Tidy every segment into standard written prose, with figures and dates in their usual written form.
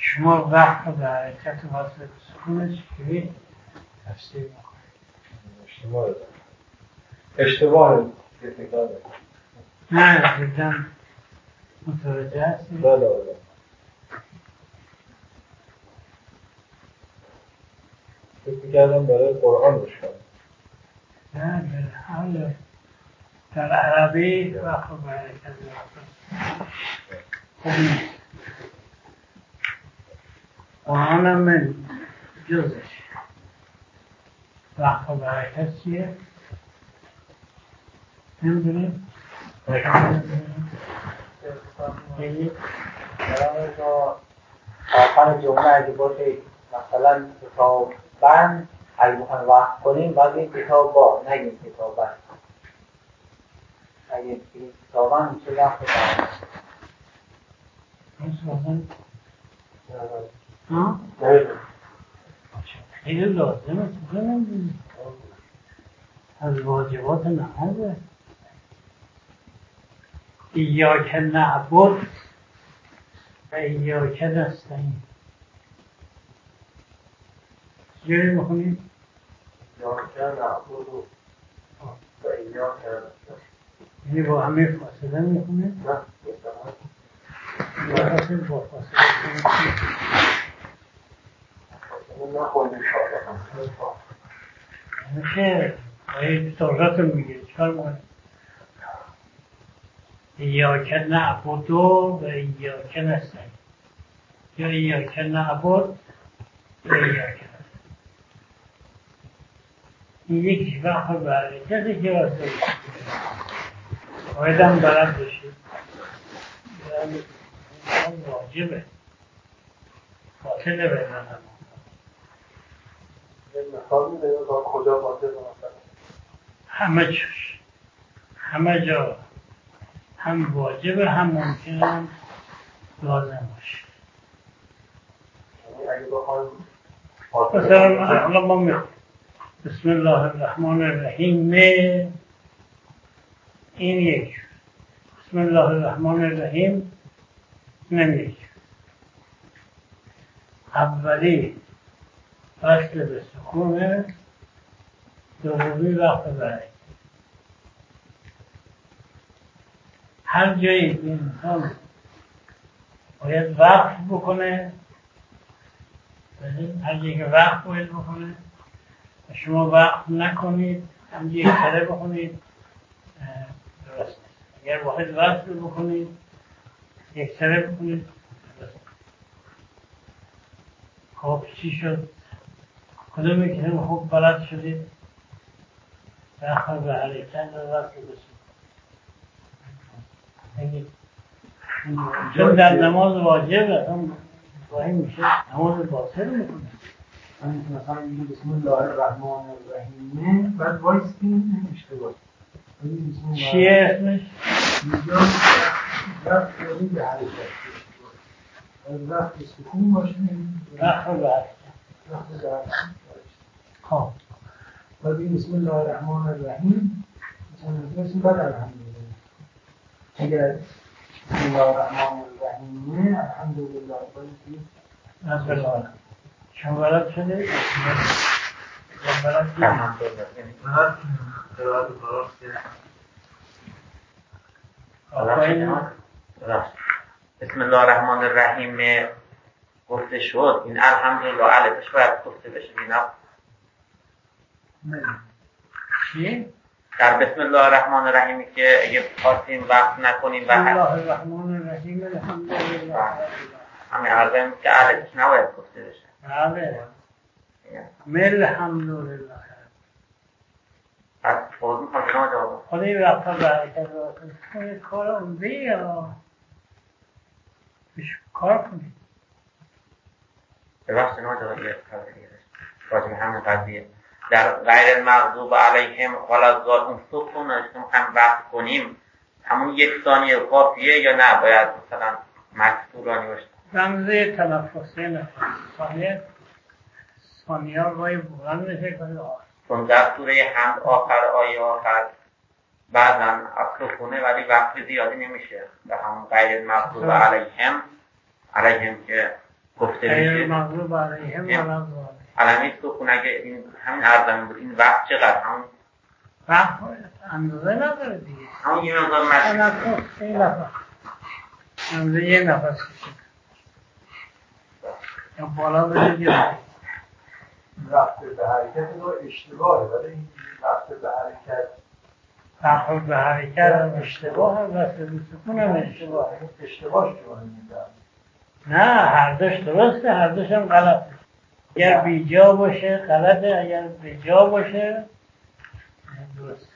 شما وقت به حرکت واسه سکونش که تفسیر میکنید. اشتباه نه دیدم متوجه هستید؟ بله. فکر می‌کردم برای قرآن بشکنم. نه حالا در عربی وقت به حرکت خوب نیست. قرآن هم من جزش وقت به حرکت چیه؟ نمیدونیم؟ بگید آخر جمعه اگه باشه مثلا کتاب بند اگه میخوایم وقت کنیم باید این کتاب با نگیم کتاب بند. اگه بگیم کتاب بند میشه وقت بند. خیلی لازمه تو نمیدونیم از واجبات نمازه. ایاک نعبد و ایاک نستعین. چجوری میخونیم؟ ایاک نعبد و ایاک نستعین. یعنی با همه فاصله میخونیم؟ نه با فاصله نخوندیم میشه باید تورات میگه چکار مونه ایاک نعبد و ایاک نستعین یا ایاک نعبد و ایاک نستعین. این یکیش وقت برای کسی که واسه باید هم بلد بشید واجبه باطله بزنم مثال میده تا کجا واجب همه چوش همه جا هم واجبه هم ممکنه هم لازم باشه. اگه بخوایم مثلا حالا ما میخوام بسم الله الرحمن الرحیم این یک بسم الله الرحمن الرحیم نمیشه. اولی وصل به سکونه دومی وقت برای هر جایی که انسان باید وقف بکنه هر جایی که وقف باید بکنه و شما وقف نکنید هم یک کره بکنید درست نیست. اگر باید وصل بکنید یک کره بکنید درست نیست. خب چی شد؟ کدومی که هم خوب بلد شدید وقت به حرکت و وقت بسید چون در نماز واجب هم گاهی میشه نماز باطل میکنه. مثلا میگه بسم الله الرحمن الرحیم بعد وایسیم نمیشه باید چیه اسمش؟ اینجا وقت داریم به حرکت از وقت سکون باشیم وقت به حرکت خب بعد بگیم بسم الله الرحمن الرحیم مثلا بسیم بعد الحمدلله. اگر بسم الله الرحمن الرحیم الحمدلله بایدیم از بلال شما بلد شده؟ بلد بسم الله الرحمن الرحیم گفته شد این الحمدلله الفش باید گفته بشه اینا چی؟ در بسم الله الرحمن الرحیمی که اگه خواستیم وقت نکنیم بسم الله الرحمن الرحیم الحمدلله همین عرضه که الفش نباید گفته بشه. بله الحمدلله از فوض میخواد جناب جواب خودی وقتا برکت کنید کار عمده یا کار کنید ببخش جناب جواب یه کار دیگه راجع به همین قضیه در غیر المغضوب علیهم ولا اون سکون که میخوایم وقت کنیم همون یک ثانیه کافیه یا نه باید مثلا مکسورانی باشه رمزه تنفسی نفس ثانیه روی بلند نشه کنید چون در سوره حمد آخر آیه آخر بعضا سکونه ولی وقت زیادی نمیشه در همون غیر المغضوب علیهم که گفته غیر میشه. المغضوب علیهم ولا الضالین. علمی سکون اگه این همین ارزمی بود این وقت چقدر؟ همون وقت اندازه نداره دیگه. همون یه مقدار مشروع این نفس اندازه یه نفس کشید یا بالا برید یا رفته به حرکت رو اشتباهه، ولی این رفته به حرکت رفت به حرکت هم اشتباه هم رفت به سکون هم اشتباه. اشتباه شما میدم. نه هر دوش درسته، هر دوش هم غلطه. اگر بیجا باشه غلطه، اگر بیجا باشه درست.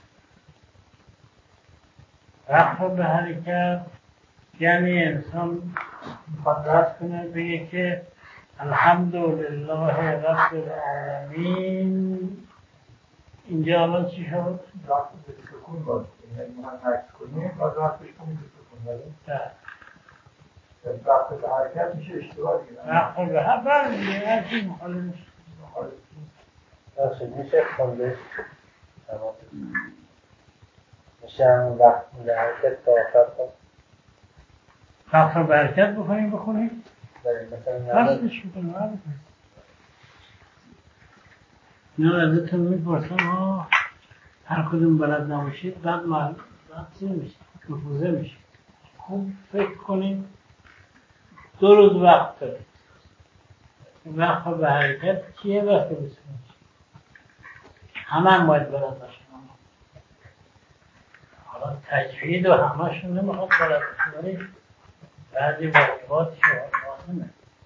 رفت به حرکت یعنی انسان میخواد رفت کنه بگه که الحمدلله رب العالمین. اینجا الان چی شد؟ رفت به سکون باید یعنی من عکس کنیم باید رفتش کنیم به سکون رفت به حرکت میشه اشتباه دیگه. رفت به حرکت هر چی مخالف میشه. میشه خونده میشه همون وقت به حرکت تا آخر کن رفت به حرکت بخونیم مثلا راستش میکنم. اینا ازتون میپرسم ها هر کدوم بلد نباشید بعد چی میشه؟ مفروضه میشه. خوب فکر کنید 2 روز وقت دارید. وقت به حرکت چیه؟ وقت بسیار همه هم باید بلد باشید. حالا تجوید و همه‌شون نمیخواد بلد باشید ولی بعضی واجباتش لازمه.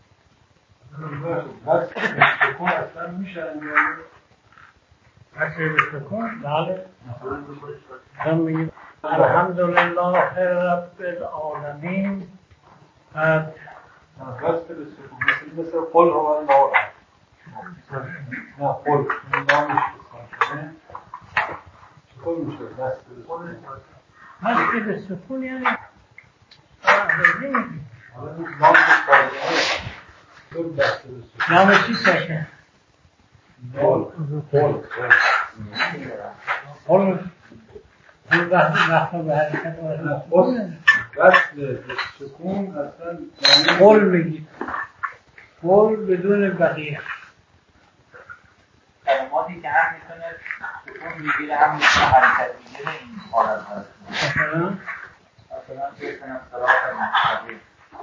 بس سکون اصلا میشه انجام بس به سکون بله هم میگید الحمدلله رب العالمین. بعد بس به سکون مثل قل هو الله نه قل نامش بسکنه چطور میشه بس به سکون؟ بس به سکون یعنی حالا نام بسکنه نام چی ساشه؟ قل وقت به حرکت وصل به سکون اصلا قل میگید. قل بدون بقیه کلماتی که هم میتونه سکون میگیره هم میتونه حرکت میگیره این حالت هست. مثلا بکنم صراط المستقیم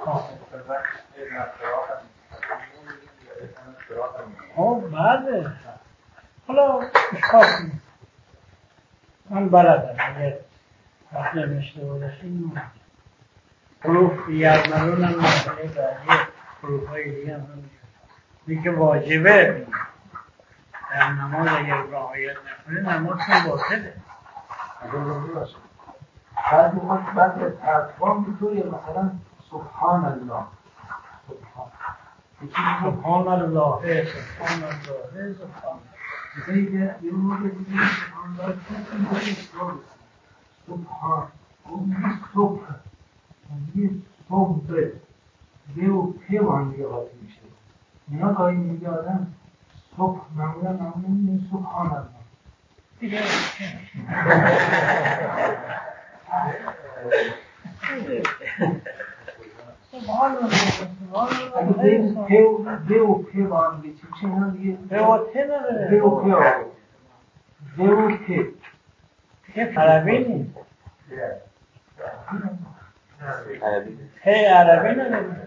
بله حالا اشکال کنید من بلدم اگر وقت نمیشته بودشیم حروف یرملون هم مسئله بعدی حروف های دیگه هم همینجور این که واجبه در نماز اگر رعایت نکنه نمازتون باطله. بعد از حرفان میتونی مثلا سبحان الله سبحان الله سبحان الله سبحان مثلا که یه موقع دیگه سبحان الله سبحان اون صبح یه صبح یه و پیوان دیگه قاطی میشه. اینا گاهی میگه آدم صبح معمولا این سبحان الله دیگه سبحان الله سبحان الله دیو پیوان دیگه چی میشه اینا دیگه پیوته نداره دیو پی که عربی نیست هی عربی نداره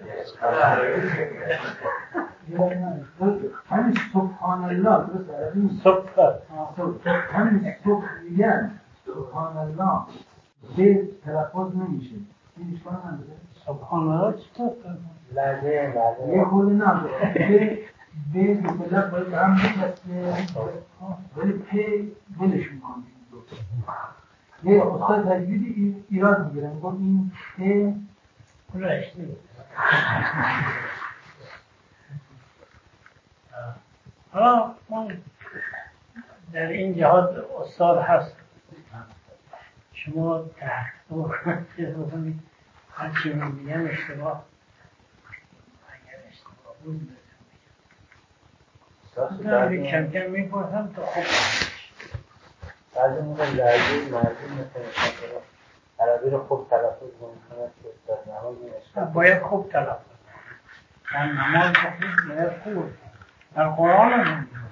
همین سبحان الله درست عربی نیست صبح همین صبح میگن سبحان الله به تلفظ نمیشه این اشکال نداره سبحان الله چطور لحظه یه خود نداره به مطلق باید هم بکسته ولی پی بلش میکنه یه استاد تجویدی ایراد میگیره میگم این پی رشتی بود حالا من در این جهاد استاد هست شما تحقیق بکنید هرچی من میگم اشتباه اگر اشتباه بود بهتون کم کم میپرسم تا خوب بعضی موقع لحظه مردم مثلا عربی رو خوب تلفظ نمی‌کنه که در نماز این اشکال باید خوب تلفظ در نماز بخونید باید خوب در قرآن هم